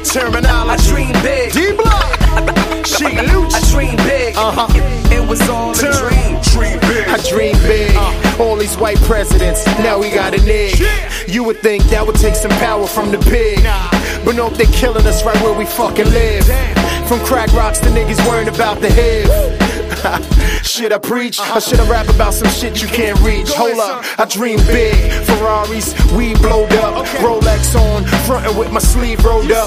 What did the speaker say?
Terminology. I dream big. D-Block. She Lucci. I dream big. It was all a dream. Dream big. I dream big. All these white presidents, now we got a nig. You would think that would take some power from the pig, but nope, they killing us right where we fucking live. From crack rocks to niggas worrying about the HIV. Shit I preach, or should I rap about some shit you can't reach? Hold up, I dream big. Ferraris, weed blowed up, Rolex on, frontin' with my sleeve rolled up.